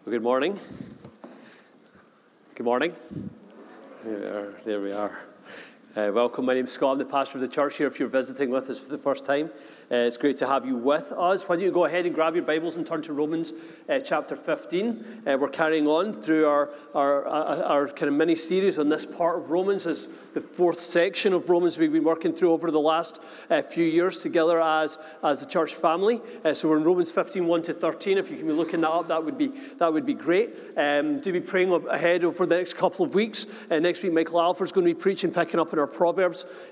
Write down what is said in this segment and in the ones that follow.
Well, good morning. Good morning. There we are. Welcome. My name's Scott. I'm the pastor of the church here. If you're visiting with us for the first time, it's great to have you with us. Why don't you go ahead and grab your Bibles and turn to Romans chapter 15. We're carrying on through our kind of mini-series on this part of Romans, as the fourth section of Romans we've been working through over the last few years together as a church family. So we're in Romans 15, 1 to 13. If you can be looking that up, that would be great. Do be praying ahead over the next couple of weeks. Next week, Michael Alford's going to be preaching, picking up in our parable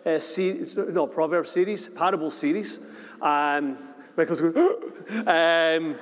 series. Michael's going,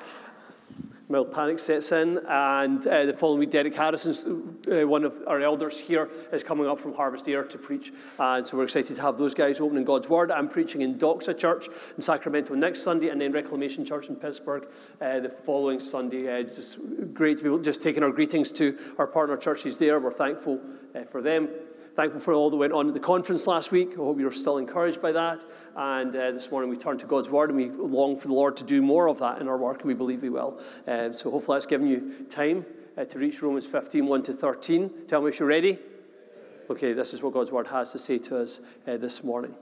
mild panic sets in, and the following week, Derek Harrison, one of our elders here, is coming up from Harvest Air to preach, and so we're excited to have those guys opening God's Word. I'm preaching in Doxa Church in Sacramento next Sunday, and then Reclamation Church in Pittsburgh the following Sunday. Just great to be just taking our greetings to our partner churches there. We're thankful for them. Thankful for all that went on at the conference last week. I hope you're still encouraged by that. And this morning we turn to God's Word, and we long for the Lord to do more of that in our work, and we believe He will. So hopefully that's given you time to reach Romans 15, 1 to 13. Tell me if you're ready. Okay, this is what God's Word has to say to us this morning.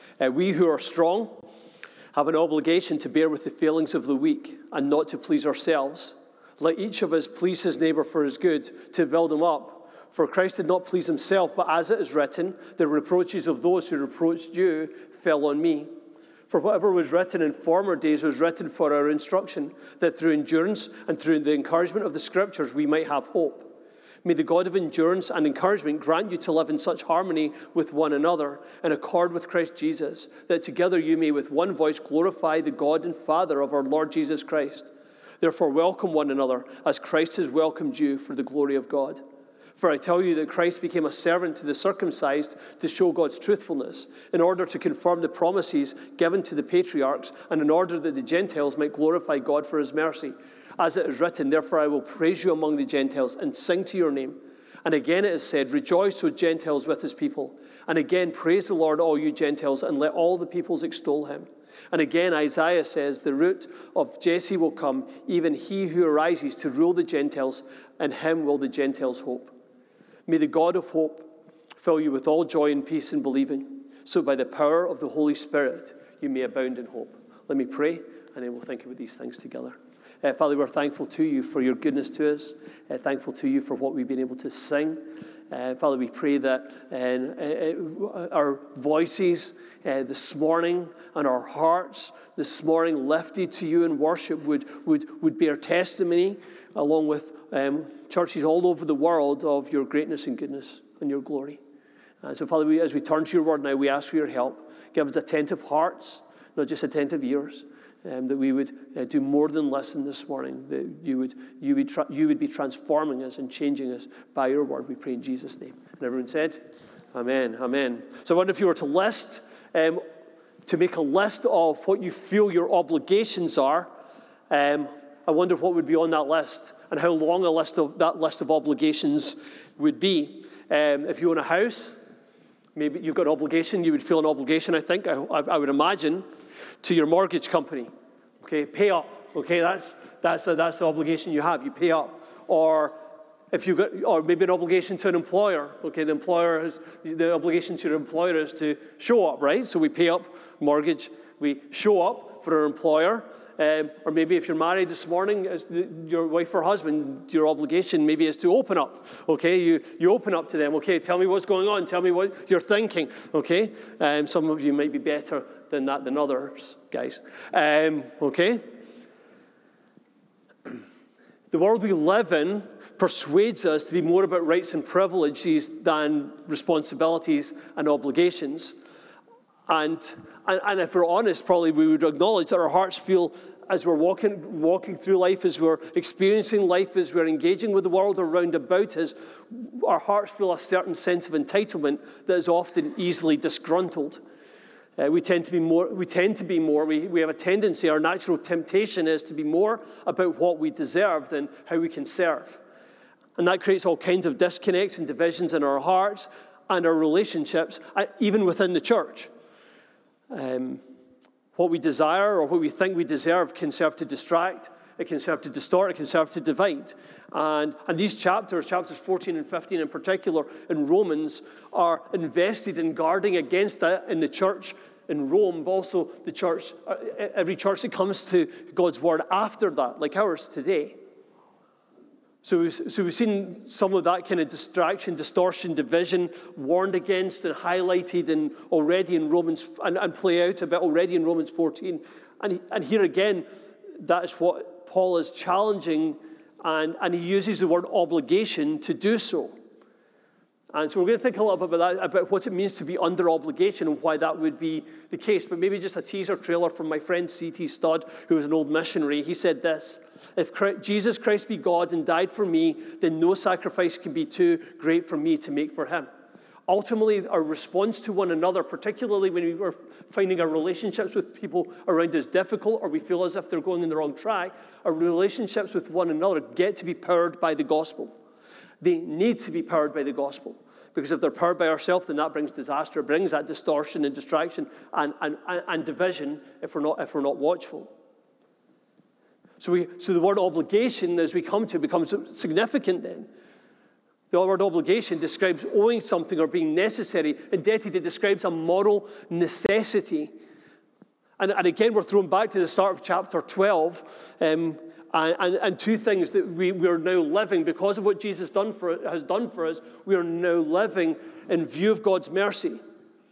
We who are strong have an obligation to bear with the failings of the weak and not to please ourselves. Let each of us please his neighbour for his good, to build him up. For Christ did not please himself, but as it is written, the reproaches of those who reproached you fell on me. For whatever was written in former days was written for our instruction, that through endurance and through the encouragement of the Scriptures we might have hope. May the God of endurance and encouragement grant you to live in such harmony with one another, in accord with Christ Jesus, that together you may with one voice glorify the God and Father of our Lord Jesus Christ. Therefore welcome one another, as Christ has welcomed you for the glory of God. For I tell you that Christ became a servant to the circumcised to show God's truthfulness, in order to confirm the promises given to the patriarchs, and in order that the Gentiles might glorify God for his mercy. As it is written, therefore I will praise you among the Gentiles and sing to your name. And again it is said, rejoice, O Gentiles, with his people. And again, praise the Lord, all you Gentiles, and let all the peoples extol him. And again, Isaiah says, the root of Jesse will come, even he who arises to rule the Gentiles, and him will the Gentiles hope. May the God of hope fill you with all joy and peace in believing, so by the power of the Holy Spirit you may abound in hope. Let me pray, and then we'll think about these things together. Father, we're thankful to you for your goodness to us. Thankful to you for what we've been able to sing. Father, we pray that our voices this morning and our hearts this morning lifted to you in worship would bear testimony, along with churches all over the world, of your greatness and goodness and your glory. And so, Father, as we turn to your word now, we ask for your help. Give us attentive hearts, not just attentive ears, that we would do more than listen this morning, that you would be transforming us and changing us by your word. We pray in Jesus' name. And everyone said, amen, amen. So I wonder if you were to make a list of what you feel your obligations are, I wonder what would be on that list and how long that list of obligations would be. If you own a house, maybe you've got an obligation. You would feel an obligation, I think, I would imagine, to your mortgage company. Okay, pay up. Okay, that's the obligation you have. You pay up. Or maybe an obligation to an employer. Okay, the obligation to your employer is to show up, right? So we pay up mortgage. We show up for our employer. Or maybe if you're married this morning, as your wife or husband, your obligation maybe is to open up. Okay, you open up to them. Okay, tell me what's going on. Tell me what you're thinking. Okay, some of you might be better than that than others, guys. Okay. The world we live in persuades us to be more about rights and privileges than responsibilities and obligations. And if we're honest, probably we would acknowledge that our hearts feel, as we're walking through life, as we're experiencing life, as we're engaging with the world around about us, our hearts feel a certain sense of entitlement that is often easily disgruntled. We tend to be more. We have a tendency, our natural temptation is to be more about what we deserve than how we can serve. And that creates all kinds of disconnects and divisions in our hearts and our relationships, even within the church. What we desire or what we think we deserve can serve to distract it can serve to distort, it can serve to divide. And these chapters 14 and 15 in particular, in Romans, are invested in guarding against that in the church in Rome, but also the church, every church that comes to God's word after that, like ours today. So we've seen some of that kind of distraction, distortion, division warned against and highlighted already in Romans, and play out a bit already in Romans 14. And here again, that is what Paul is challenging, and he uses the word obligation to do so. And so we're going to think a little bit about that, about what it means to be under obligation and why that would be the case. But maybe just a teaser trailer from my friend C.T. Studd, who was an old missionary. He said this: "If Jesus Christ be God and died for me, then no sacrifice can be too great for me to make for him." Ultimately, our response to one another, particularly when we are finding our relationships with people around us difficult, or we feel as if they're going in the wrong track, our relationships with one another get to be powered by the gospel. They need to be powered by the gospel. Because if they're powered by ourselves, then that brings disaster. It brings that distortion and distraction and division if we're not watchful. So the word obligation, as we come to, becomes significant then. The word obligation describes owing something or being necessary. Indebted, it describes a moral necessity. And again, we're thrown back to the start of chapter 12, and two things that we are now living because of what Jesus has done for us. We are now living in view of God's mercy.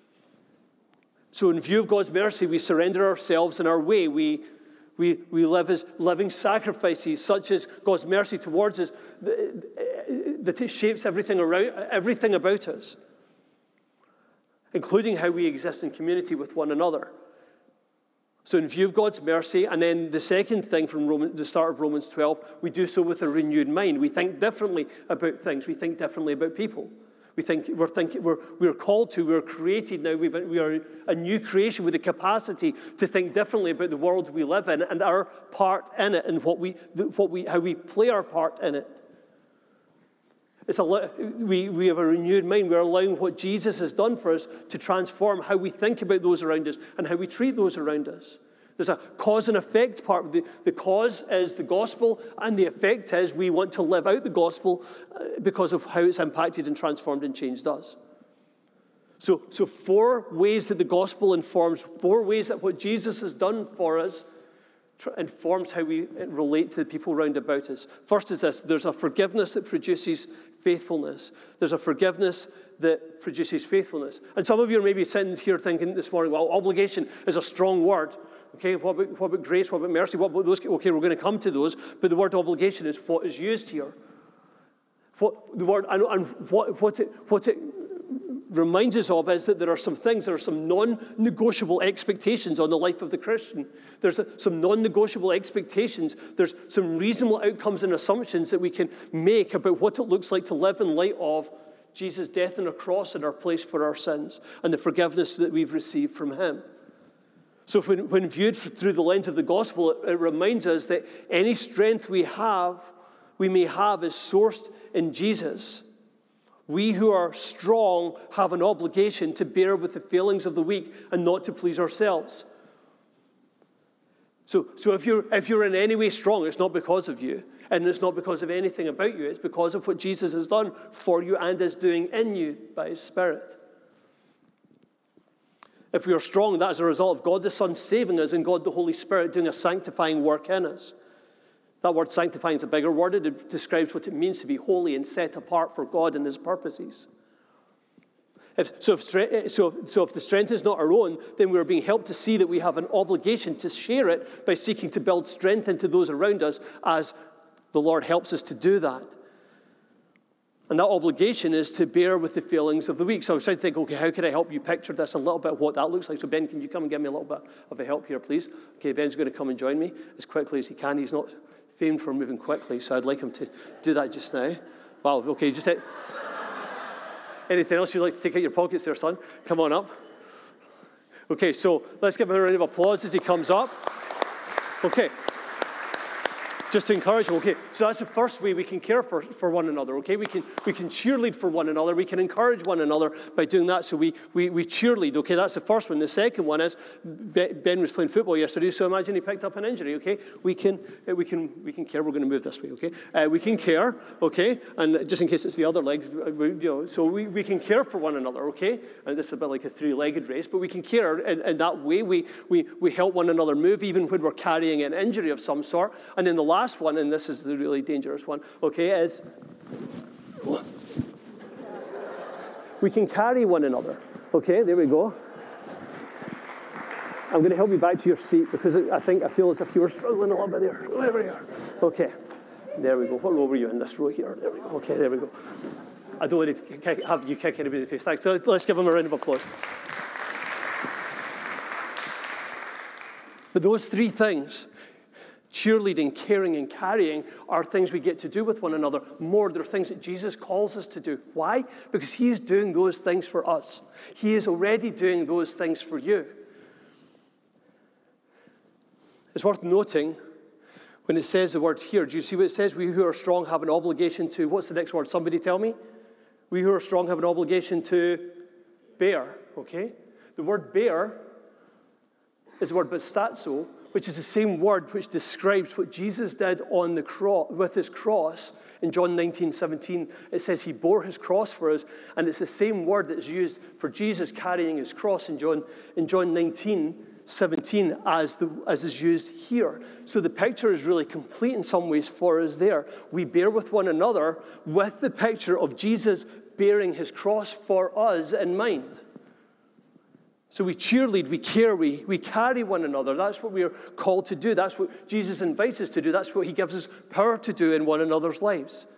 So in view of God's mercy, we surrender ourselves and our way. We live as living sacrifices, such as God's mercy towards us, that it shapes everything about us, including how we exist in community with one another. So in view of God's mercy, and then the second thing from the start of Romans 12, we do so with a renewed mind. We think differently about things. We think differently about people. We're called to, we're created now, we are a new creation with the capacity to think differently about the world we live in and our part in it, and how we play our part in it. We have a renewed mind. We're allowing what Jesus has done for us to transform how we think about those around us and how we treat those around us. There's a cause and effect part. The cause is the gospel, and the effect is we want to live out the gospel because of how it's impacted and transformed and changed us. So 4 ways that the gospel informs, 4 ways that what Jesus has done for us informs how we relate to the people round about us. First is this: there's a forgiveness that produces faithfulness. There's a forgiveness that produces faithfulness. And some of you are maybe sitting here thinking this morning, well, obligation is a strong word. Okay, what about grace? What about mercy? What about those? Okay, we're going to come to those. But the word obligation is what is used here. What it reminds us of is that there are some non-negotiable expectations on the life of the Christian. There's some non-negotiable expectations. There's some reasonable outcomes and assumptions that we can make about what it looks like to live in light of Jesus' death on a cross in our place for our sins and the forgiveness that we've received from him. So when viewed through the lens of the gospel, it reminds us that any strength we may have is sourced in Jesus. We who are strong have an obligation to bear with the failings of the weak and not to please ourselves. So if you're in any way strong, it's not because of you, and it's not because of anything about you. It's because of what Jesus has done for you and is doing in you by his Spirit. If we are strong, that is a result of God the Son saving us and God the Holy Spirit doing a sanctifying work in us. That word sanctifying is a bigger word. It describes what it means to be holy and set apart for God and his purposes. If the strength is not our own, then we're being helped to see that we have an obligation to share it by seeking to build strength into those around us as the Lord helps us to do that. And that obligation is to bear with the failings of the weak. So I was trying to think, okay, how can I help you picture this a little bit, what that looks like? So Ben, can you come and give me a little bit of a help here, please? Okay, Ben's going to come and join me as quickly as he can. He's not famed for moving quickly, so I'd like him to do that just now. Wow, okay, just anything else you'd like to take out your pockets there, son? Come on up. Okay, so let's give him a round of applause as he comes up. Okay. just to encourage them. Okay, so that's the first way we can care for one another. Okay, we can cheerlead for one another. We can encourage one another by doing that. So we cheerlead. Okay, that's the first one. The second one is Ben was playing football yesterday. So imagine he picked up an injury. Okay, we can care. We're going to move this way. Okay, we can care. Okay, and just in case it's the other leg, so we can care for one another. Okay, and this is a bit like a three-legged race, but we can care in that way. We help one another move even when we're carrying an injury of some sort. And then the last one, and this is the really dangerous one, okay, is we can carry one another. Okay, there we go. I'm going to help you back to your seat because I feel as if you were struggling a little bit there. There we are. Okay, there we go. What row were you in? This row here. There we go. Okay, there we go. I don't want to have you kick anybody in the face. Thanks. So let's give them a round of applause. But those three things, cheerleading, caring, and carrying, are things we get to do with one another more. They're things that Jesus calls us to do. Why? Because he's doing those things for us. He is already doing those things for you. It's worth noting when it says the word here. Do you see what it says? We who are strong have an obligation to, what's the next word? Somebody tell me. We who are strong have an obligation to bear. Okay? The word bear is the word bastazo, which is the same word which describes what Jesus did on the cross with his cross in John 19:17. It says he bore his cross for us, and it's the same word that is used for Jesus carrying his cross in John 19:17 as is used here. So the picture is really complete in some ways for us there. We bear with one another with the picture of Jesus bearing his cross for us in mind. So we cheerlead, we care, we carry one another. That's what we are called to do. That's what Jesus invites us to do. That's what he gives us power to do in one another's lives.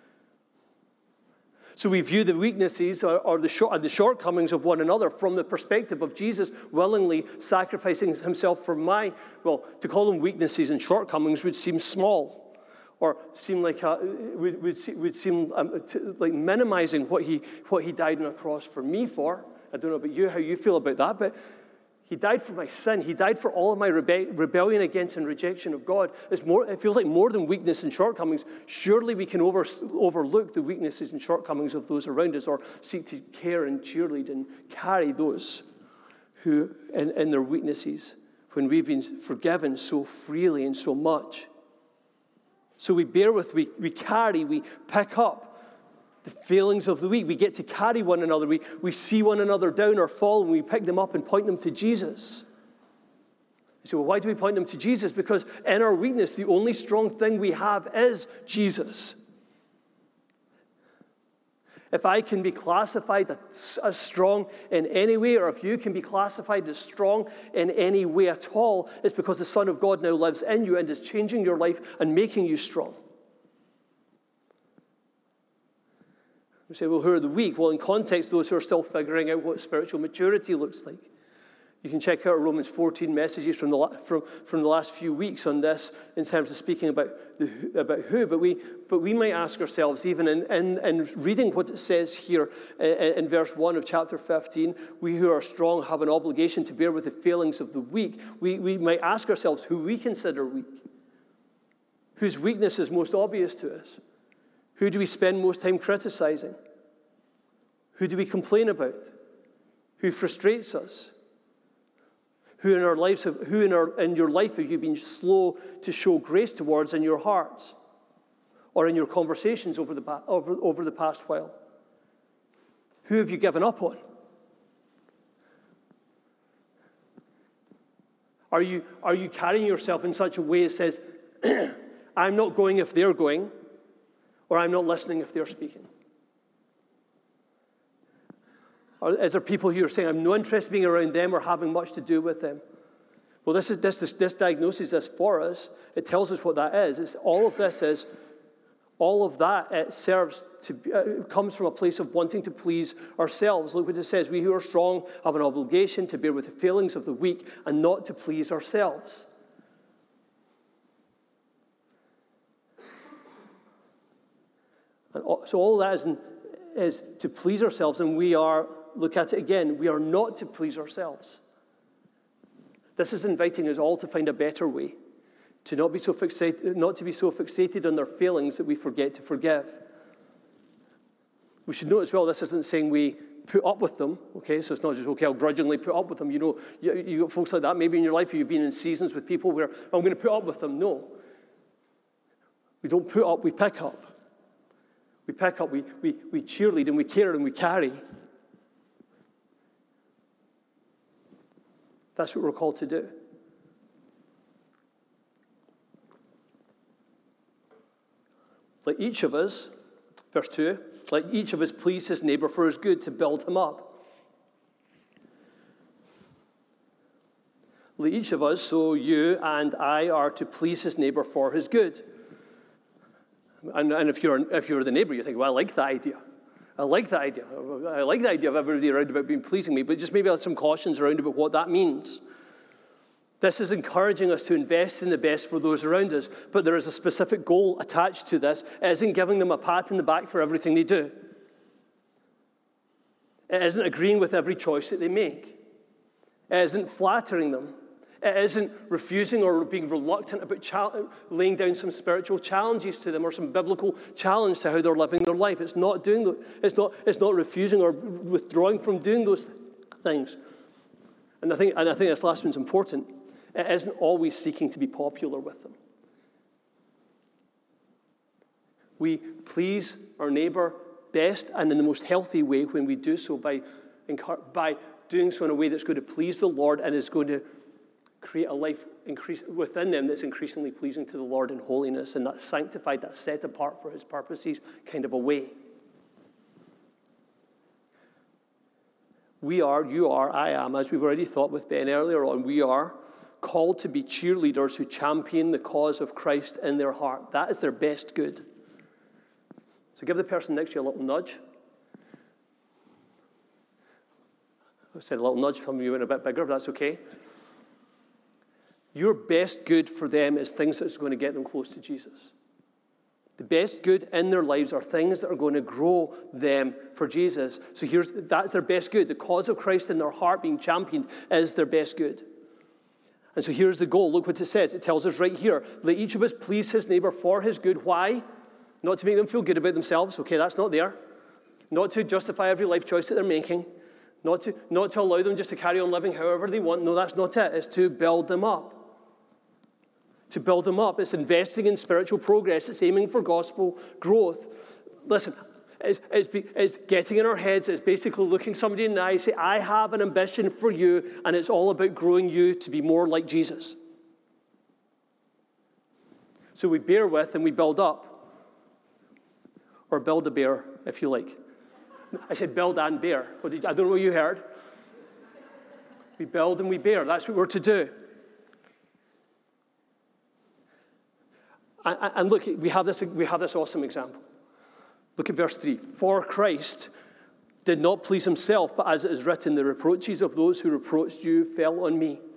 So we view the weaknesses or the shortcomings of one another from the perspective of Jesus willingly sacrificing himself for to call them weaknesses and shortcomings would seem small, or seem like would seem like minimizing what he died on a cross for me for. I don't know about you, how you feel about that, but he died for my sin. He died for all of my rebellion against and rejection of God. It feels like more than weakness and shortcomings. Surely we can overlook the weaknesses and shortcomings of those around us, or seek to care and cheerlead and carry those who, in their weaknesses, when we've been forgiven so freely and so much. So we bear with, we carry, we pick up the failings of the weak. We get to carry one another. We see one another down or fall, and we pick them up and point them to Jesus. So why do we point them to Jesus? Because in our weakness, the only strong thing we have is Jesus. If I can be classified as strong in any way, or if you can be classified as strong in any way at all, it's because the Son of God now lives in you and is changing your life and making you strong. We say, well, who are the weak? Well, in context, those who are still figuring out what spiritual maturity looks like. You can check out Romans 14 messages from the last few weeks on this in terms of speaking about who. But we might ask ourselves, even in reading what it says here in verse 1 of chapter 15, we who are strong have an obligation to bear with the failings of the weak. We might ask ourselves who we consider weak, whose weakness is most obvious to us. Who do we spend most time criticizing? Who do we complain about? Who frustrates us? Who in your life have you been slow to show grace towards in your hearts, or in your conversations over the past while? Who have you given up on? Are you carrying yourself in such a way that says, I'm not going if they're going, or I'm not listening if they're speaking? Or is there people who are saying, I'm no interest in being around them or having much to do with them? Well, this diagnoses this for us. It tells us what that is. All of that it serves to, it comes from a place of wanting to please ourselves. Look what it says. We who are strong have an obligation to bear with the failings of the weak and not to please ourselves. And so all that is to please ourselves, and we are, look at it again, we are not to please ourselves. This is inviting us all to find a better way, To not be so fixated on their failings that we forget to forgive. We should note as well, this isn't saying we put up with them, okay? So it's not just, okay, I'll grudgingly put up with them. You know, you got folks like that maybe in your life, you've been in seasons with people where I'm going to put up with them. No. We don't put up, we pick up. We pick up, we cheerlead and we care and we carry. That's what we're called to do. Let each of us, verse 2, let each of us please his neighbor for his good, to build him up. Let each of us, so you and I, are to please his neighbor for his good. And if you're the neighbor, you think, well, I like that idea. I like the idea of everybody around about being pleasing me, but just maybe have some cautions around about what that means. This is encouraging us to invest in the best for those around us, but there is a specific goal attached to this. It isn't giving them a pat in the back for everything they do. It isn't agreeing with every choice that they make. It isn't flattering them. It isn't refusing or being reluctant about laying down some spiritual challenges to them or some biblical challenge to how they're living their life. It's not doing that. It's not refusing or withdrawing from doing those things. And I think this last one's important. It isn't always seeking to be popular with them. We please our neighbor best and in the most healthy way when we do so by doing so in a way that's going to please the Lord and is going to create a life within them that's increasingly pleasing to the Lord in holiness, and that's sanctified, that's set apart for his purposes kind of a way. We are, you are, I am, as we've already thought with Ben earlier on, we are called to be cheerleaders who champion the cause of Christ in their heart. That is their best good. So give the person next to you a little nudge. I said a little nudge, some of you went a bit bigger, but that's okay. Your best good for them is things that's going to get them close to Jesus. The best good in their lives are things that are going to grow them for Jesus. So that's their best good. The cause of Christ in their heart being championed is their best good. And so here's the goal. Look what it says. It tells us right here. Let each of us please his neighbor for his good. Why? Not to make them feel good about themselves. Okay, that's not there. Not to justify every life choice that they're making. Not to allow them just to carry on living however they want. No, that's not it. It's to build them up. To build them up. It's investing in spiritual progress. It's aiming for gospel growth. Listen, it's getting in our heads. It's basically looking somebody in the eye and say, I have an ambition for you, and it's all about growing you to be more like Jesus. So we bear with and we build up. Or build a bear, if you like. I said build and bear. I don't know what you heard. We build and we bear. That's what we're to do. And look, we have this awesome example. Look at verse 3. For Christ did not please himself, but as it is written, the reproaches of those who reproached you fell on me.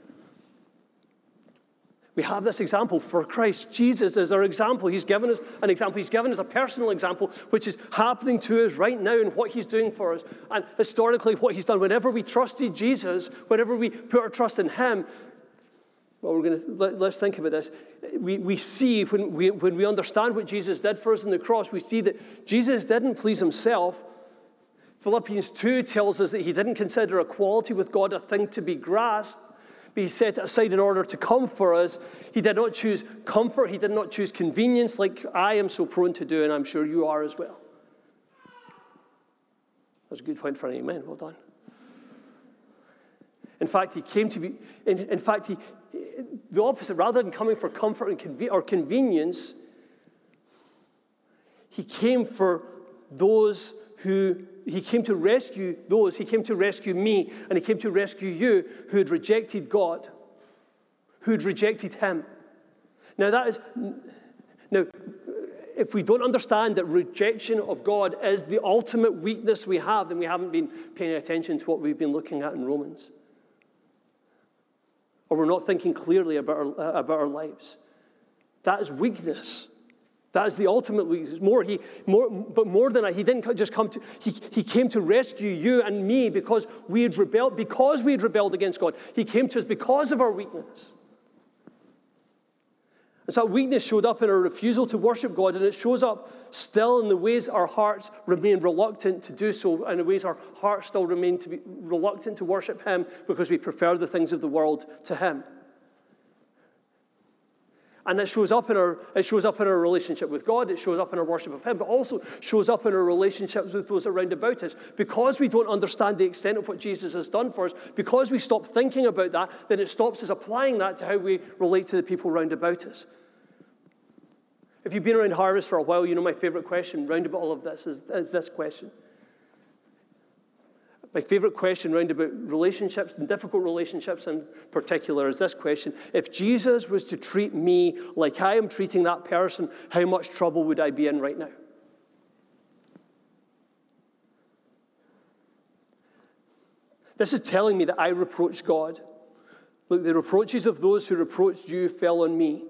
We have this example for Christ. Jesus is our example. He's given us an example. He's given us a personal example, which is happening to us right now and what he's doing for us. And historically, what he's done, whenever we trusted Jesus, whenever we put our trust in him, well, let's think about this. We see, when we understand what Jesus did for us on the cross, we see that Jesus didn't please himself. Philippians 2 tells us that he didn't consider equality with God a thing to be grasped, but he set it aside in order to come for us. He did not choose comfort. He did not choose convenience like I am so prone to do, and I'm sure you are as well. That's a good point for an amen. Well done. In fact, he came to be, the opposite, rather than coming for comfort and convenience, he came for those he came to rescue those, he came to rescue me, and he came to rescue you who had rejected God, who had rejected him. Now if we don't understand that rejection of God is the ultimate weakness we have, then we haven't been paying attention to what we've been looking at in Romans. Or we're not thinking clearly about our lives. That is weakness. That is the ultimate weakness. But more than that, he didn't just come to. He came to rescue you and me because we had rebelled. Because we had rebelled against God, he came to us because of our weakness. And so that weakness showed up in our refusal to worship God, and it shows up still in the ways our hearts remain reluctant to do so, and the ways our hearts still remain to be reluctant to worship him because we prefer the things of the world to him. And it shows up in our relationship with God, it shows up in our worship of him, but also shows up in our relationships with those around about us. Because we don't understand the extent of what Jesus has done for us, because we stop thinking about that, then it stops us applying that to how we relate to the people round about us. If you've been around Harvest for a while, you know my favorite question round about all of this is this question. My favorite question round about relationships, and difficult relationships in particular, is this question. If Jesus was to treat me like I am treating that person, how much trouble would I be in right now? This is telling me that I reproach God. Look, the reproaches of those who reproached you fell on me.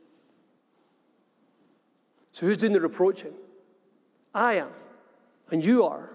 So who's doing the reproaching? I am, and you are.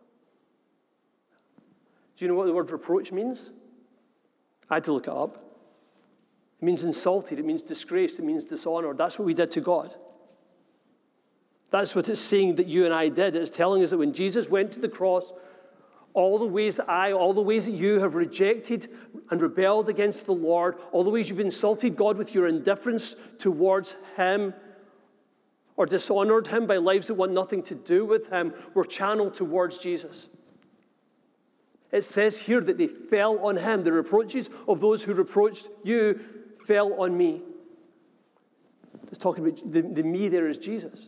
Do you know what the word reproach means? I had to look it up. It means insulted, it means disgraced, it means dishonored. That's what we did to God. That's what it's saying that you and I did. It's telling us that when Jesus went to the cross, all the ways that you have rejected and rebelled against the Lord, all the ways you've insulted God with your indifference towards him, or dishonored him by lives that want nothing to do with him, were channeled towards Jesus. It says here that they fell on him. The reproaches of those who reproached you fell on me. It's talking about the me there is Jesus.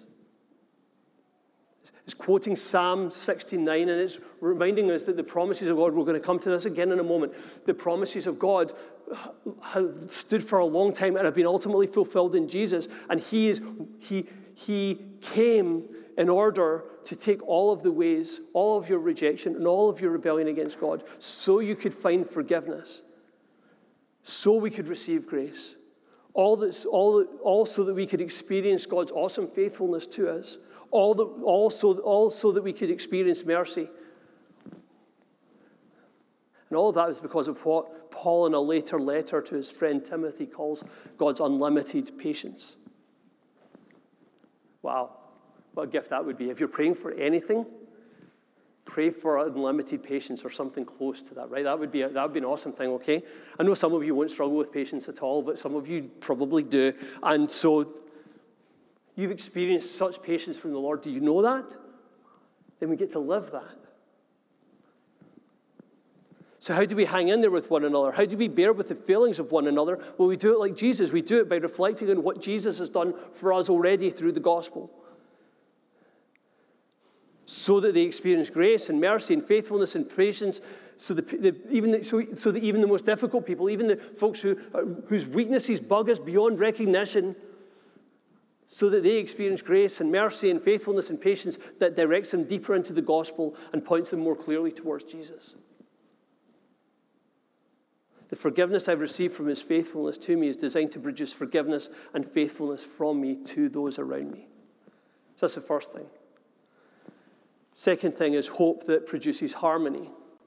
It's quoting Psalm 69, and it's reminding us that the promises of God, we're going to come to this again in a moment, the promises of God have stood for a long time and have been ultimately fulfilled in Jesus. And he came in order to take all of the ways, all of your rejection and all of your rebellion against God, so you could find forgiveness, so we could receive grace, all so that we could experience God's awesome faithfulness to us, all so that we could experience mercy. And all of that is because of what Paul in a later letter to his friend Timothy calls God's unlimited patience. Wow. What a gift that would be. If you're praying for anything, pray for unlimited patience or something close to that, right? That would be an awesome thing, okay? I know some of you won't struggle with patience at all, but some of you probably do. And so you've experienced such patience from the Lord. Do you know that? Then we get to live that. So how do we hang in there with one another? How do we bear with the failings of one another? Well, we do it like Jesus. We do it by reflecting on what Jesus has done for us already through the gospel, so that they experience grace and mercy and faithfulness and patience, so that even the most difficult people, even the folks whose weaknesses bug us beyond recognition, so that they experience grace and mercy and faithfulness and patience that directs them deeper into the gospel and points them more clearly towards Jesus. The forgiveness I've received from his faithfulness to me is designed to produce forgiveness and faithfulness from me to those around me. So that's the first thing. Second thing is hope that produces harmony.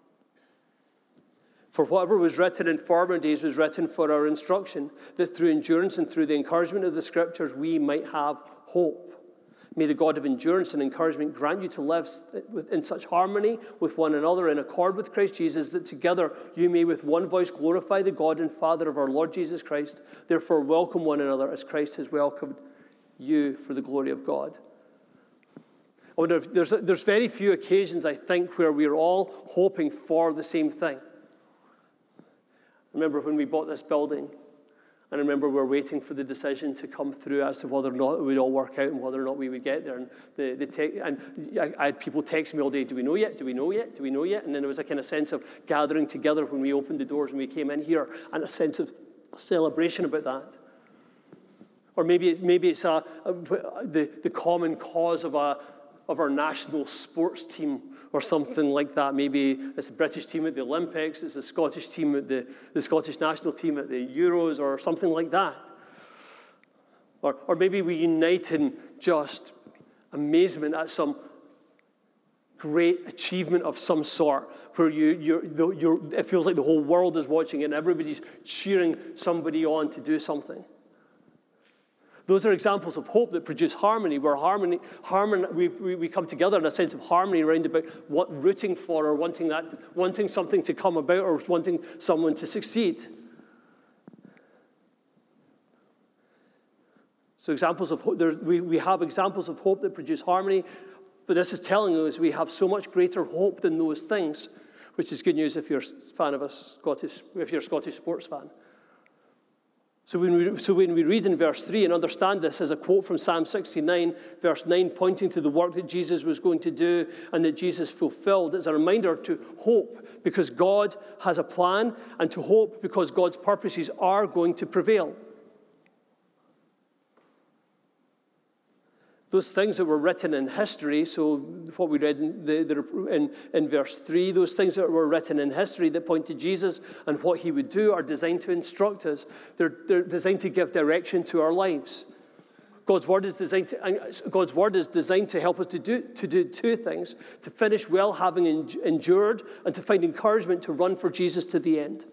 For whatever was written in former days was written for our instruction, that through endurance and through the encouragement of the Scriptures we might have hope. May the God of endurance and encouragement grant you to live in such harmony with one another in accord with Christ Jesus, that together you may with one voice glorify the God and Father of our Lord Jesus Christ. Therefore welcome one another as Christ has welcomed you for the glory of God. I wonder if there's very few occasions, I think, where we're all hoping for the same thing. I remember when we bought this building, and I remember we were waiting for the decision to come through as to whether or not it would all work out and whether or not we would get there. And I had people text me all day, do we know yet? Do we know yet? Do we know yet? And then there was a kind of sense of gathering together when we opened the doors and we came in here, and a sense of celebration about that. Or maybe it's the common cause of our national sports team or something like that. Maybe it's the British team at the Olympics, it's the Scottish team at the Scottish national team at the Euros or something like that. Or maybe we unite in just amazement at some great achievement of some sort where it feels like the whole world is watching and everybody's cheering somebody on to do something. Those are examples of hope that produce harmony, where we come together in a sense of harmony around about what rooting for, or wanting something to come about, or wanting someone to succeed. So examples of hope, we have examples of hope that produce harmony, but this is telling us we have so much greater hope than those things, which is good news if you're a Scottish sports fan. So when we read in verse 3 and understand this as a quote from Psalm 69, verse 9, pointing to the work that Jesus was going to do and that Jesus fulfilled, it's a reminder to hope because God has a plan, and to hope because God's purposes are going to prevail. Those things that were written in history, so what we read in verse 3, those things that were written in history that point to Jesus and what he would do are designed to instruct us. They're designed to give direction to our lives. God's word is designed to help us to do two things: to finish well, having endured, and to find encouragement to run for Jesus to the end.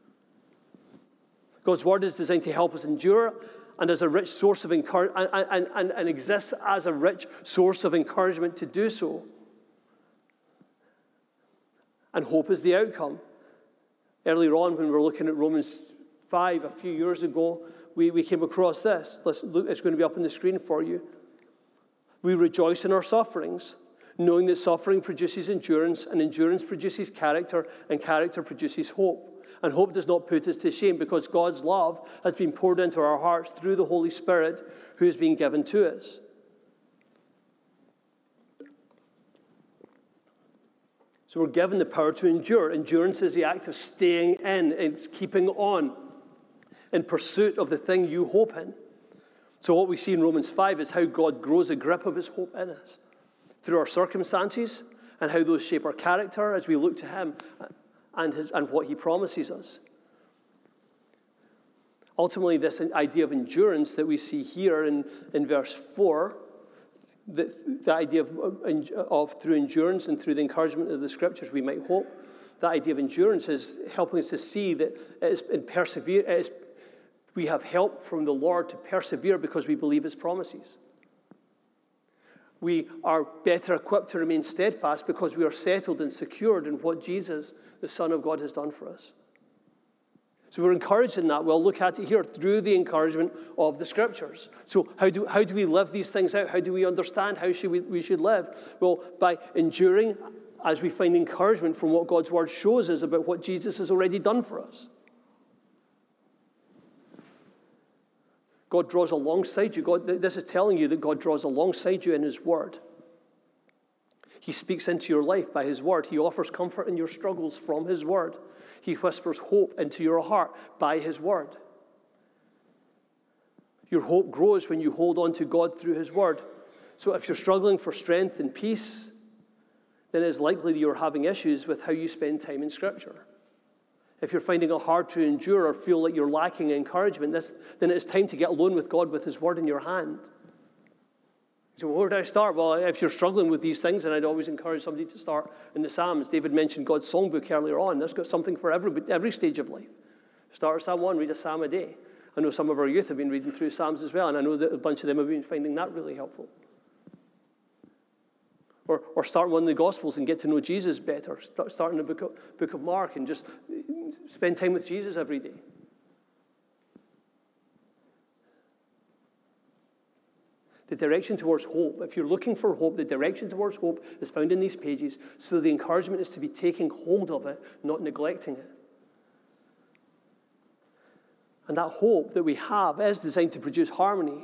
God's word is designed to help us endure, and as a rich source of and exists as a rich source of encouragement to do so. And hope is the outcome. Earlier on, when we were looking at Romans 5 a few years ago, we came across this. It's going to be up on the screen for you. We rejoice in our sufferings, knowing that suffering produces endurance, and endurance produces character, and character produces hope. And hope does not put us to shame, because God's love has been poured into our hearts through the Holy Spirit who has been given to us. So we're given the power to endure. Endurance is the act of staying in. It's keeping on in pursuit of the thing you hope in. So what we see in Romans 5 is how God grows a grip of his hope in us through our circumstances, and how those shape our character as we look to him and what he promises us. Ultimately, this idea of endurance that we see here in verse 4, the idea of through endurance and through the encouragement of the Scriptures we might hope, the idea of endurance is helping us to see that we have help from the Lord to persevere because we believe his promises. We are better equipped to remain steadfast because we are settled and secured in what Jesus, the Son of God, has done for us. So we're encouraged in that. We'll look at it here through the encouragement of the Scriptures. So how do we live these things out? How do we understand how we should live? Well, by enduring as we find encouragement from what God's Word shows us about what Jesus has already done for us. God draws alongside you. This is telling you that God draws alongside you in his word. He speaks into your life by his word. He offers comfort in your struggles from his word. He whispers hope into your heart by his word. Your hope grows when you hold on to God through his word. So if you're struggling for strength and peace, then it's likely that you're having issues with how you spend time in Scripture. If you're finding it hard to endure or feel like you're lacking encouragement, then it's time to get alone with God with his word in your hand. So where do I start? Well, if you're struggling with these things, then I'd always encourage somebody to start in the Psalms. David mentioned God's songbook earlier on. That's got something for every stage of life. Start with Psalm 1, read a psalm a day. I know some of our youth have been reading through Psalms as well, and I know that a bunch of them have been finding that really helpful. Or start one of the Gospels and get to know Jesus better. Start in the book of Mark and just spend time with Jesus every day. The direction towards hope, if you're looking for hope, the direction towards hope is found in these pages. So the encouragement is to be taking hold of it, not neglecting it. And that hope that we have is designed to produce harmony.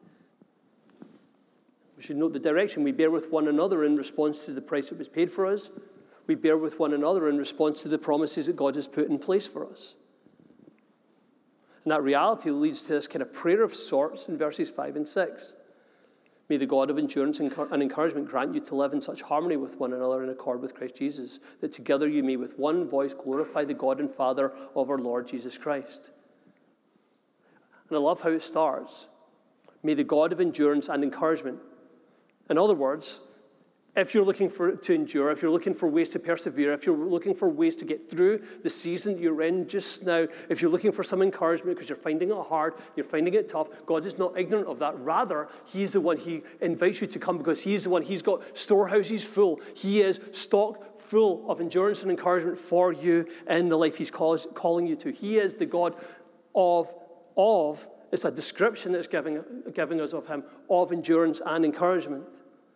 We should note the direction. We bear with one another in response to the price that was paid for us. We bear with one another in response to the promises that God has put in place for us. And that reality leads to this kind of prayer of sorts in verses 5 and 6. May the God of endurance and encouragement grant you to live in such harmony with one another in accord with Christ Jesus, that together you may with one voice glorify the God and Father of our Lord Jesus Christ. And I love how it starts. May the God of endurance and encouragement. In other words, If you're looking to endure, if you're looking for ways to persevere, if you're looking for ways to get through the season that you're in just now, if you're looking for some encouragement because you're finding it hard, you're finding it tough, God is not ignorant of that. Rather, he's the one, he invites you to come because he's the one, he's got storehouses full. He is stocked full of endurance and encouragement for you in the life he's calling you to. He is the God of, it's a description that's giving us of him, of endurance and encouragement.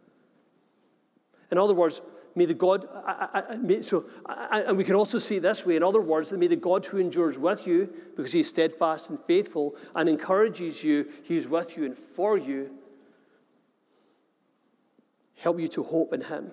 In other words, may the God, and we can also see it this way, in other words, that may the God who endures with you, because he is steadfast and faithful and encourages you, he is with you and for you, help you to hope in him.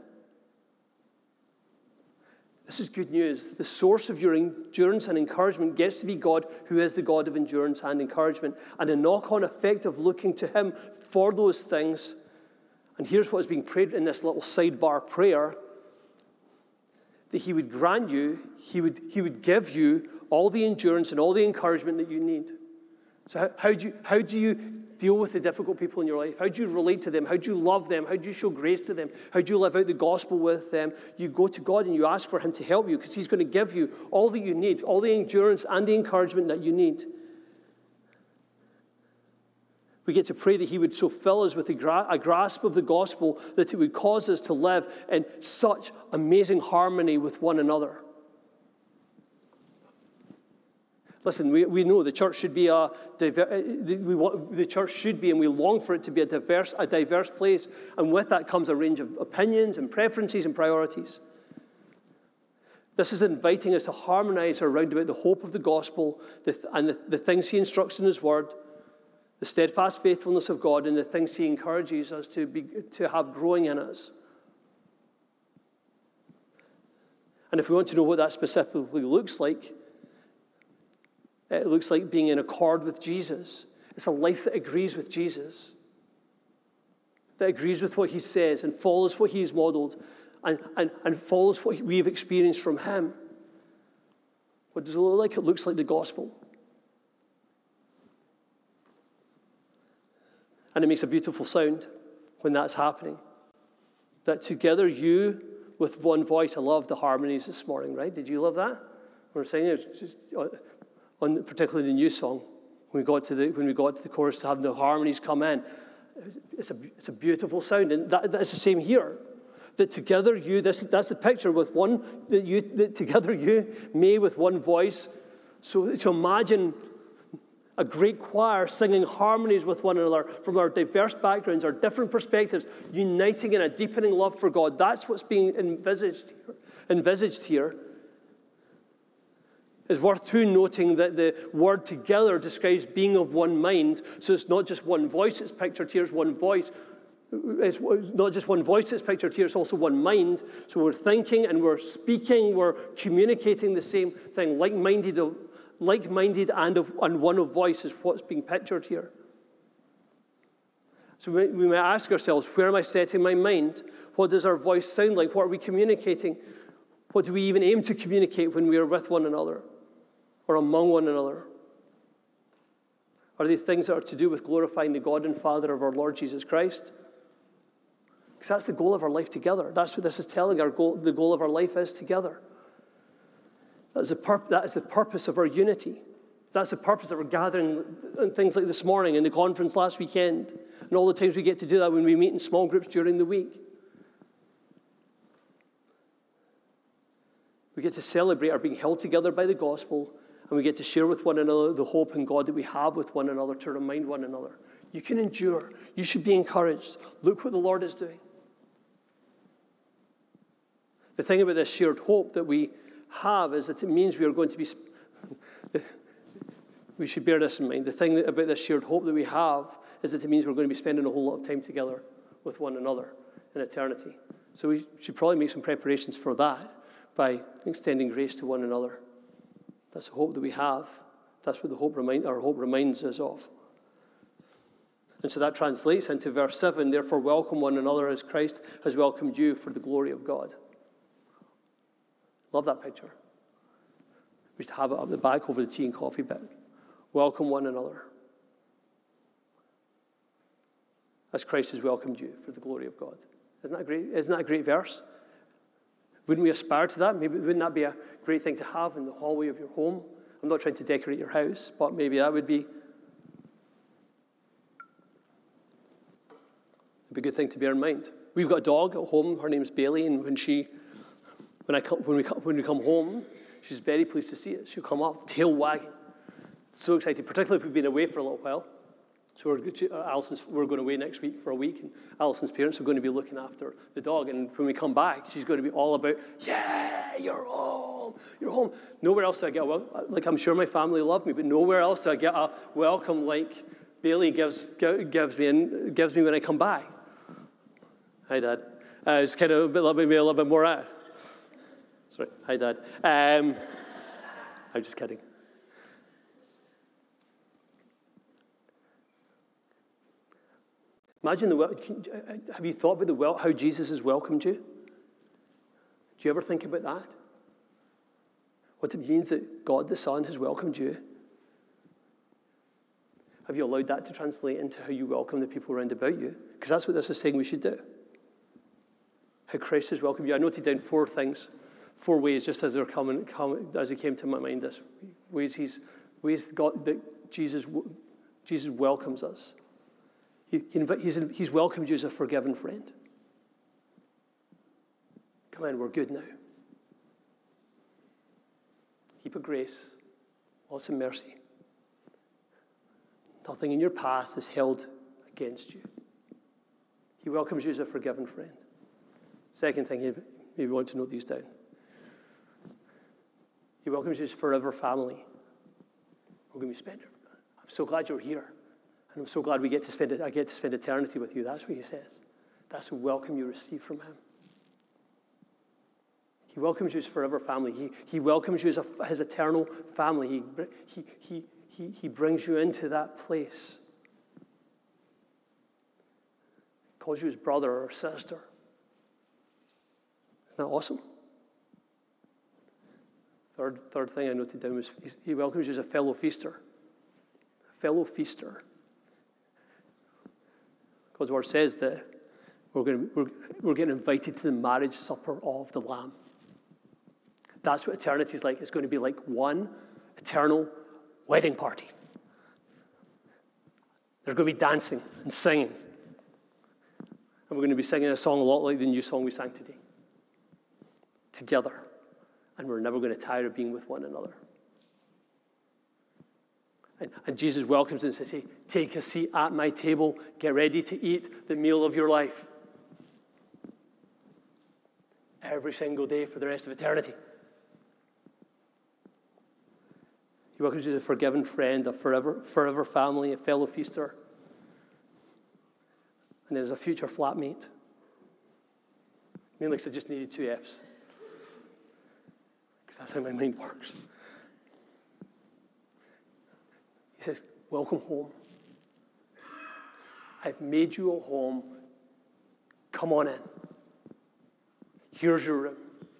This is good news. The source of your endurance and encouragement gets to be God, who is the God of endurance and encouragement. And the knock-on effect of looking to him for those things, and here's what is being prayed in this little sidebar prayer, that he would grant you, he would give you all the endurance and all the encouragement that you need. So how do you deal with the difficult people in your life? How do you relate to them? How do you love them? How do you show grace to them? How do you live out the gospel with them? You go to God and you ask for him to help you because he's going to give you all that you need, all the endurance and the encouragement that you need. We get to pray that he would so fill us with a grasp of the gospel that it would cause us to live in such amazing harmony with one another. Listen, we know the church should be the church should be, and we long for it to be a diverse place, and with that comes a range of opinions and preferences and priorities. This is inviting us to harmonize around about the hope of the gospel and the things he instructs in his word, the steadfast faithfulness of God, and the things he encourages us to have growing in us. And if we want to know what that specifically looks like, it looks like being in accord with Jesus. It's a life that agrees with Jesus, that agrees with what he says and follows what he has modeled and follows what we have experienced from him. What does it look like? It looks like the gospel. And it makes a beautiful sound when that's happening. That together you with one voice. I love the harmonies this morning, right? Did you love that? We're singing it, just on particularly the new song. When we got to the chorus, to have the harmonies come in, it's a beautiful sound, and that's the same here. That together you, that's the picture with one that together you may with one voice. So imagine a great choir singing harmonies with one another from our diverse backgrounds, our different perspectives, uniting in a deepening love for God. That's what's being envisaged here. It's worth too noting that the word together describes being of one mind. So it's not just one voice that's pictured here, it's one voice. It's not just one voice that's pictured here, it's also one mind. So we're thinking and we're speaking, we're communicating the same thing, like-minded and one of voice is what's being pictured here. So we might ask ourselves, where am I setting my mind? What does our voice sound like? What are we communicating? What do we even aim to communicate when we are with one another or among one another? Are they things that are to do with glorifying the God and Father of our Lord Jesus Christ? Because that's the goal of our life together. That's what this is telling. The goal of our life is together. That is the purpose of our unity. That's the purpose that we're gathering and things like this morning and the conference last weekend and all the times we get to do that when we meet in small groups during the week. We get to celebrate our being held together by the gospel, and we get to share with one another the hope in God that we have with one another, to remind one another. You can endure. You should be encouraged. Look what the Lord is doing. The thing about this shared hope that we have is that it means we are going to be... We should bear this in mind. The thing about this shared hope that we have is that it means we're going to be spending a whole lot of time together with one another in eternity. So we should probably make some preparations for that by extending grace to one another. That's the hope that we have. That's what our hope reminds us of. And so that translates into verse 7, therefore welcome one another as Christ has welcomed you for the glory of God. Love that picture. We should have it up the back over the tea and coffee bit. Welcome one another as Christ has welcomed you for the glory of God. Isn't that a great verse? Wouldn't we aspire to that? Maybe wouldn't that be a great thing to have in the hallway of your home? I'm not trying to decorate your house, but maybe that would be a good thing to bear in mind. We've got a dog at home. Her name's Bailey, and when we come home, she's very pleased to see it. She'll come up, tail wagging, so excited. Particularly if we've been away for a little while. So we're going away next week for a week, and Alison's parents are going to be looking after the dog. And when we come back, she's going to be all about, yeah, you're home, you're home. Nowhere else do I get like I'm sure my family love me, but nowhere else do I get a welcome like Bailey gives me when I come back. Hi, Dad. It's kind of a little bit more out. Sorry. Hi, Dad. I'm just kidding. Imagine have you thought about how Jesus has welcomed you? Do you ever think about that? What it means that God the Son has welcomed you? Have you allowed that to translate into how you welcome the people around about you? Because that's what this is saying we should do. How Christ has welcomed you. I noted down 4 things, 4 ways, just as as it came to my mind. This ways that Jesus welcomes us. He's welcomed you as a forgiven friend. Come on, we're good now. Heap of grace, lots of mercy. Nothing in your past is held against you. He welcomes you as a forgiven friend. Second thing, you maybe want to note these down. He welcomes you as forever family. We're going to be spending. I'm so glad you're here. And I'm so glad I get to spend eternity with you. That's what he says. That's the welcome you receive from him. He welcomes you as forever family. He welcomes you as his eternal family. He brings you into that place. He calls you his brother or sister. Isn't that awesome? Third thing I noted down was he welcomes you as a fellow feaster. A fellow feaster. God's word says that we're getting invited to the marriage supper of the Lamb. That's what eternity is like. It's going to be like one eternal wedding party. There's going to be dancing and singing. And we're going to be singing a song a lot like the new song we sang today. Together. And we're never going to tire of being with one another. And Jesus welcomes and says, hey, take a seat at my table. Get ready to eat the meal of your life. Every single day for the rest of eternity. He welcomes you as a forgiven friend, a forever family, a fellow feaster, and then as a future flatmate. Me and Lisa just needed 2 Fs. Because that's how my mind works. He says, welcome home. I've made you a home. Come on in. Here's your room.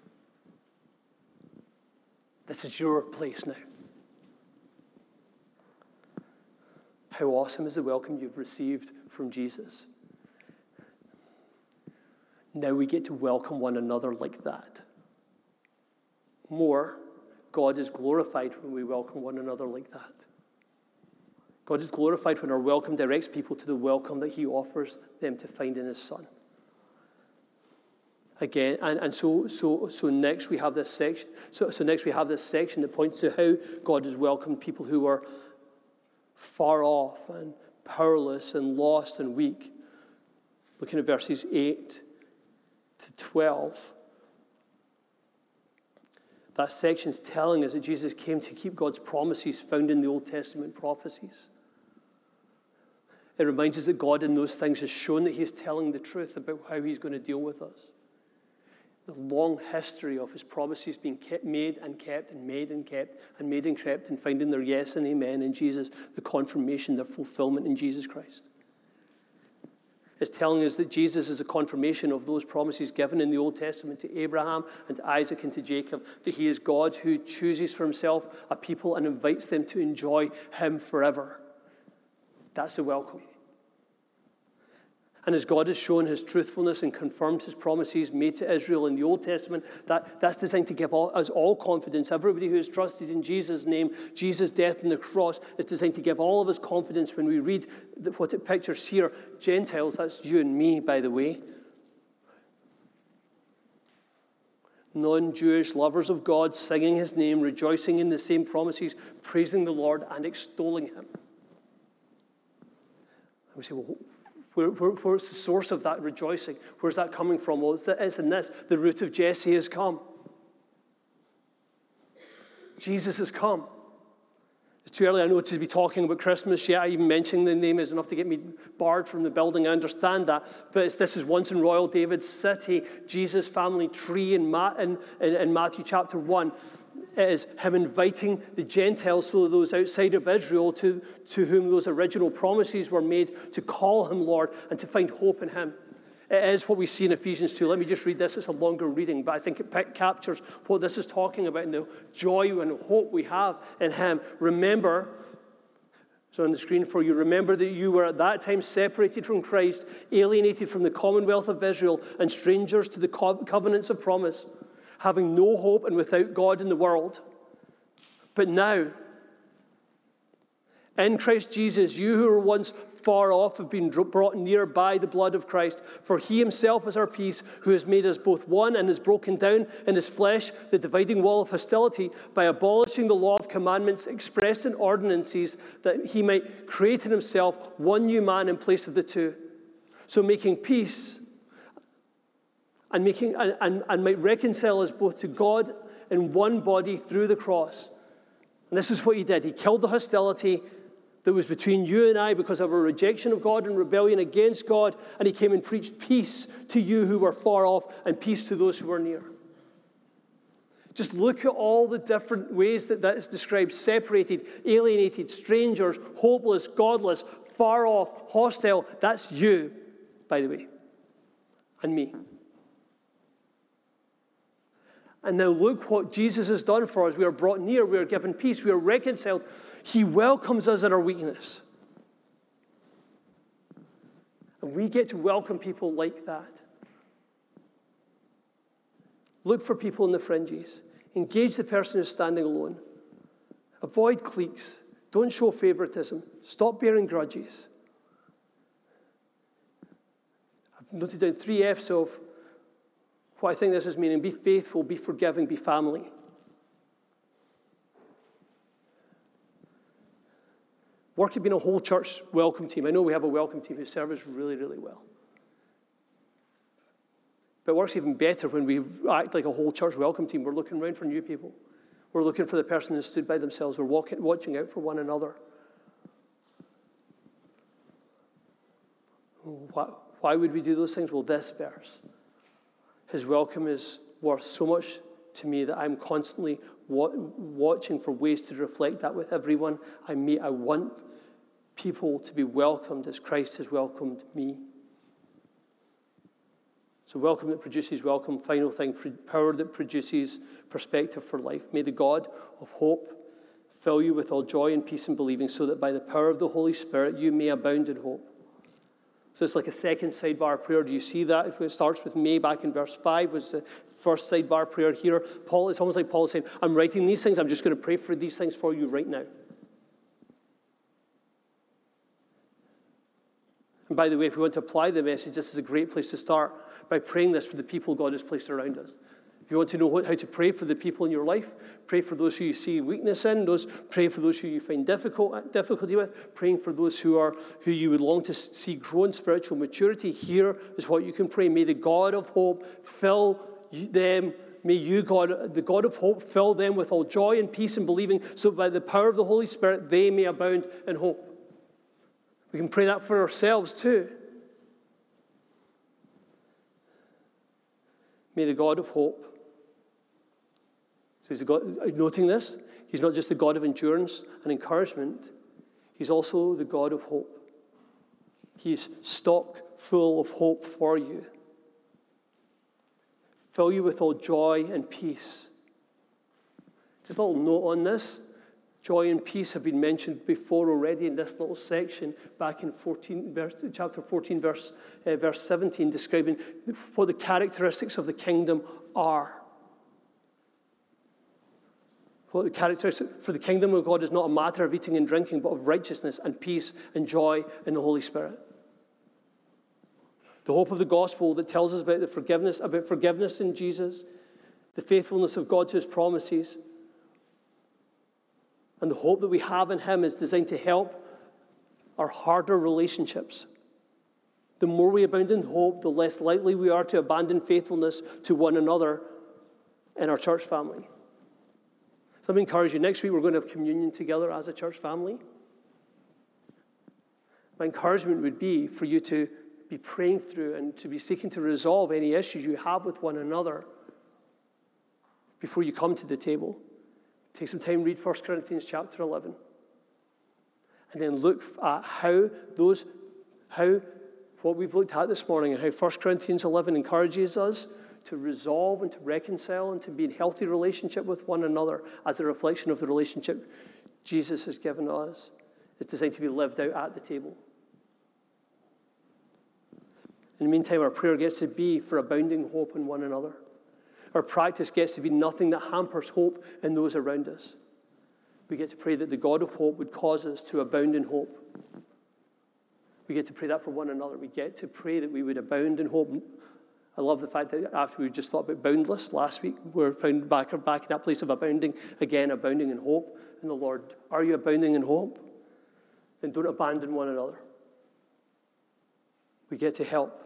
This is your place now. How awesome is the welcome you've received from Jesus? Now we get to welcome one another like that. More, God is glorified when we welcome one another like that. God is glorified when our welcome directs people to the welcome that he offers them to find in his Son. Again, and so next we have this section. So next we have this section that points to how God has welcomed people who are far off and powerless and lost and weak. Looking at verses 8 to 12. That section is telling us that Jesus came to keep God's promises found in the Old Testament prophecies. It reminds us that God in those things has shown that he is telling the truth about how he's going to deal with us. The long history of his promises being made and kept and made and kept and made and kept and finding their yes and amen in Jesus, the confirmation, their fulfillment in Jesus Christ. It's telling us that Jesus is a confirmation of those promises given in the Old Testament to Abraham and to Isaac and to Jacob, that he is God who chooses for himself a people and invites them to enjoy him forever. That's the welcome. And as God has shown his truthfulness and confirmed his promises made to Israel in the Old Testament, that's designed to give us all confidence. Everybody who has trusted in Jesus' name, Jesus' death on the cross, is designed to give all of us confidence when we read what it pictures here. Gentiles, that's you and me, by the way. Non-Jewish lovers of God, singing his name, rejoicing in the same promises, praising the Lord and extolling him. And we say, well, where's the source of that rejoicing? Where's that coming from? Well, it's in this. The root of Jesse has come. Jesus has come. It's too early, I know, to be talking about Christmas yet. Even mentioning the name is enough to get me barred from the building. I understand that. But this is once in royal David's city, Jesus' family tree in Matthew chapter 1. It is him inviting the Gentiles, so those outside of Israel, to whom those original promises were made, to call him Lord and to find hope in him. It is what we see in Ephesians 2. Let me just read this. It's a longer reading, but I think it captures what this is talking about and the joy and hope we have in him. Remember, it's on the screen for you, remember that you were at that time separated from Christ, alienated from the commonwealth of Israel, and strangers to the covenants of promise, having no hope and without God in the world. But now, in Christ Jesus, you who were once far off have been brought near by the blood of Christ. For he himself is our peace, who has made us both one and has broken down in his flesh the dividing wall of hostility by abolishing the law of commandments expressed in ordinances, that he might create in himself one new man in place of the two. So making peace and might reconcile us both to God in one body through the cross. And this is what he did. He killed the hostility that was between you and I because of our rejection of God and rebellion against God, and he came and preached peace to you who were far off and peace to those who were near. Just look at all the different ways that is described: separated, alienated, strangers, hopeless, godless, far off, hostile. That's you, by the way, and me. And now look what Jesus has done for us. We are brought near, we are given peace, we are reconciled. He welcomes us in our weakness. And we get to welcome people like that. Look for people in the fringes. Engage the person who's standing alone. Avoid cliques. Don't show favoritism. Stop bearing grudges. I've noted down 3 F's of what I think this is meaning: be faithful, be forgiving, be family. Work at being a whole church welcome team. I know we have a welcome team who serve us really, really well. But it works even better when we act like a whole church welcome team. We're looking around for new people. We're looking for the person who stood by themselves. We're watching out for one another. Why would we do those things? Well, this verse. His welcome is worth so much to me that I'm constantly watching for ways to reflect that with everyone I meet. I want people to be welcomed as Christ has welcomed me. So welcome that produces welcome. Final thing, power that produces perspective for life. May the God of hope fill you with all joy and peace in believing, so that by the power of the Holy Spirit you may abound in hope. So it's like a second sidebar prayer. Do you see that? It starts with may back in verse 5 was the first sidebar prayer here. It's almost like Paul is saying, I'm writing these things. I'm just going to pray for these things for you right now. And by the way, if we want to apply the message, this is a great place to start by praying this for the people God has placed around us. If you want to know how to pray for the people in your life, pray for those who you see weakness in, pray for those who you find difficulty with, praying for those who you would long to see grow in spiritual maturity. Here is what you can pray. May the God of hope fill them. May you, God, the God of hope, fill them with all joy and peace in believing, so by the power of the Holy Spirit they may abound in hope. We can pray that for ourselves too. May the God of hope. So he's noting this, he's not just the God of endurance and encouragement, he's also the God of hope. He's stock full of hope for you. Fill you with all joy and peace. Just a little note on this. Joy and peace have been mentioned before already in this little section back in chapter 14, verse 17, describing what the characteristics of the kingdom are. What the characteristics for the kingdom of God is not a matter of eating and drinking, but of righteousness and peace and joy in the Holy Spirit. The hope of the gospel that tells us about forgiveness in Jesus, the faithfulness of God to his promises, and the hope that we have in him is designed to help our harder relationships. The more we abound in hope, the less likely we are to abandon faithfulness to one another in our church family. So let me encourage you, next week we're going to have communion together as a church family. My encouragement would be for you to be praying through and to be seeking to resolve any issues you have with one another before you come to the table. Take some time, read 1 Corinthians chapter 11. And then look at how what we've looked at this morning and how 1 Corinthians 11 encourages us to resolve and to reconcile and to be in healthy relationship with one another as a reflection of the relationship Jesus has given us. It's designed to be lived out at the table. In the meantime, our prayer gets to be for abounding hope in one another. Our practice gets to be nothing that hampers hope in those around us. We get to pray that the God of hope would cause us to abound in hope. We get to pray that for one another. We get to pray that we would abound in hope. I love the fact that after we just thought about boundless last week, we're found back in that place of abounding, again, abounding in hope in the Lord. Are you abounding in hope? Then don't abandon one another. We get to help.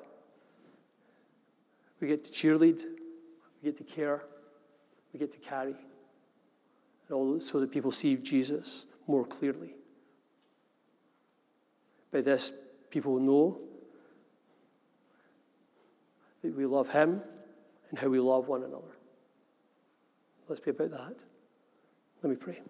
We get to cheerlead. We get to care. We get to carry. And all so that people see Jesus more clearly. By this, people will know that we love him and how we love one another. Let's be about that. Let me pray.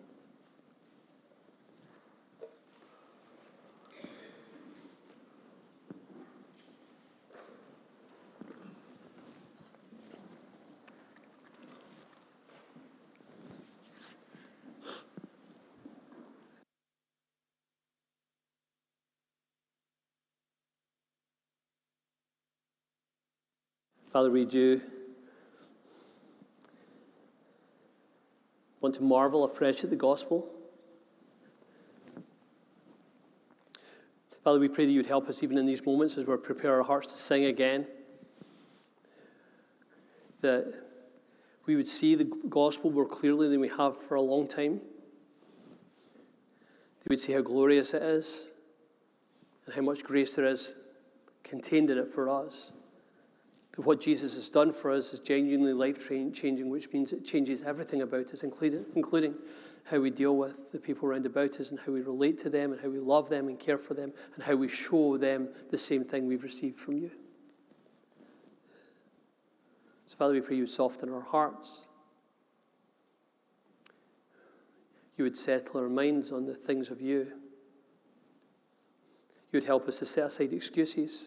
Father, we do want to marvel afresh at the gospel. Father, we pray that you would help us even in these moments as we prepare our hearts to sing again, that we would see the gospel more clearly than we have for a long time. That we would see how glorious it is and how much grace there is contained in it for us. That what Jesus has done for us is genuinely life-changing, which means it changes everything about us, including how we deal with the people around about us and how we relate to them and how we love them and care for them and how we show them the same thing we've received from you. So, Father, we pray you would soften our hearts. You would settle our minds on the things of you. You would help us to set aside excuses.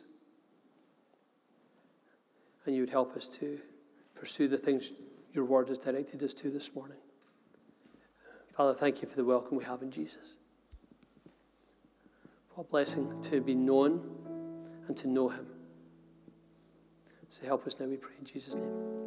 And you would help us to pursue the things your word has directed us to this morning. Father, thank you for the welcome we have in Jesus. What a blessing to be known and to know him. So help us now, we pray in Jesus' name.